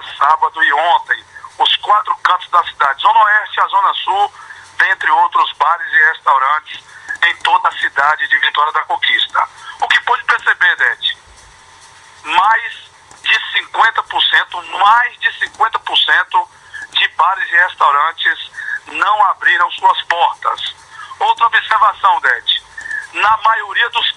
sábado e ontem, os 4 cantos da cidade, Zona Oeste e a Zona Sul, dentre outros bares e restaurantes em toda a cidade de Vitória da Conquista. O que pôde perceber, Dete? Mais de 50% de bares e restaurantes não abriram suas portas. Outra observação, Dete. Na maioria dos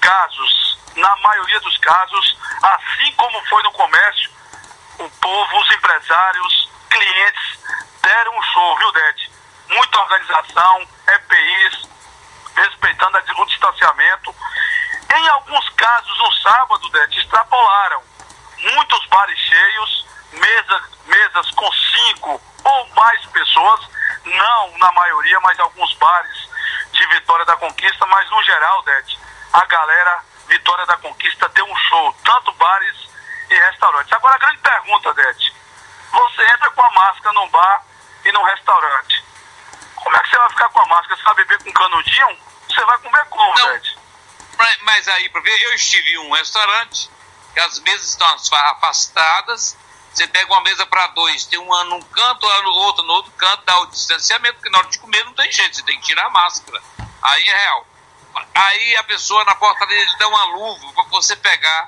casos, assim como foi no comércio, o povo, os empresários, clientes deram um show, viu, Dete? Muita organização, EPIs, respeitando o distanciamento. Em alguns casos, no sábado, Dete, extrapolaram. Muitos bares cheios, mesas com 5 ou mais pessoas, não na maioria, mas alguns bares de Vitória da Conquista, mas no geral, Dete, a galera Vitória da Conquista deu um show, tanto bares e restaurantes. Agora a grande pergunta, Dete, você entra com a máscara num bar e num restaurante, como é que você vai ficar com a máscara? Você vai beber com canudinho? Você vai comer como, Dete? Mas aí, eu estive em um restaurante, que as mesas estão afastadas, você pega uma mesa para 2, tem uma num canto, outra no outro canto, dá o distanciamento, porque na hora de comer não tem jeito, você tem que tirar a máscara. Aí é real. Aí a pessoa na portaria dá uma luva para você pegar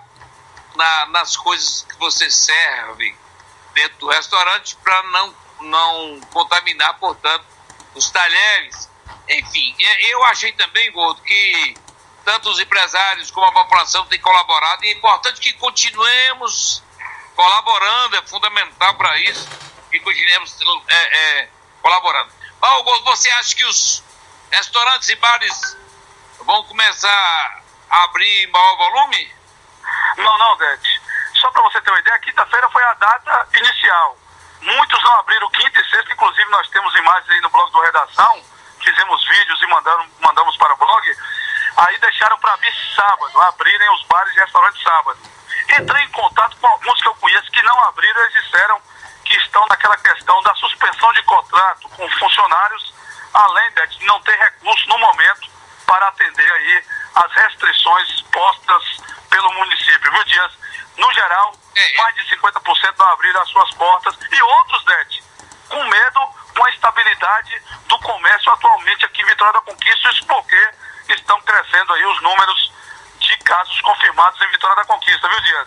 nas coisas que você serve dentro do restaurante para não contaminar, portanto, os talheres. Enfim, eu achei também, Gordo, que tanto os empresários como a população têm colaborado, e é importante que continuemos colaborando, é fundamental para isso, que continuemos colaborando. Mas, Gordo, você acha que os restaurantes e bares vão começar a abrir em maior volume? Não, Dete. Só para você ter uma ideia, quinta-feira foi a data inicial. Muitos não abriram quinta e sexta, inclusive nós temos imagens aí no blog do Redação, fizemos vídeos e mandamos para o blog, aí deixaram para abrir sábado, abrirem os bares e restaurantes sábado. Entrei em contato com alguns que eu conheço que não abriram, eles disseram que estão naquela questão da suspensão de contrato com funcionários, além de não ter recurso no momento para atender aí as restrições postas pelo município, viu, Dias? No geral, mais de 50% não abriram as suas portas, e outros, Dete, com medo com a estabilidade do comércio atualmente aqui em Vitória da Conquista, isso porque estão crescendo aí os números de casos confirmados em Vitória da Conquista, viu, Dias?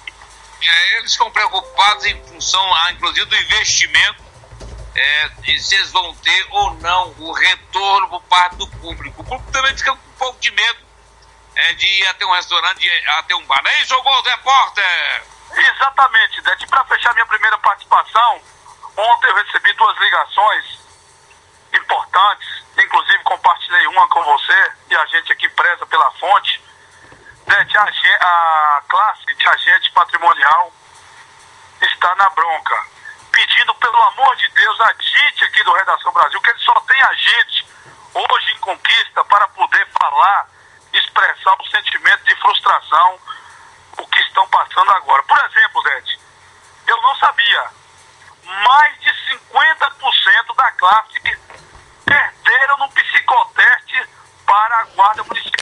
Eles estão preocupados em função, inclusive, do investimento, e se eles vão ter ou não o retorno por parte do público. O público também fica com um pouco de medo de ir até um restaurante, até um bar. Não é isso, Gordo, repórter? Exatamente, Dete. Para fechar minha primeira participação, ontem eu recebi 2 ligações importantes, inclusive compartilhei uma com você, e a gente aqui preza pela fonte. Dete, a classe de agente patrimonial está na bronca, pedindo, pelo amor de Deus, a gente aqui do Redação Brasil, que ele só tem agente hoje em Conquista para poder falar, expressar o sentimento de frustração, o que estão passando agora. Por exemplo, Dete, eu não sabia, mais de 50% da classe perderam no psicoteste para a Guarda Municipal.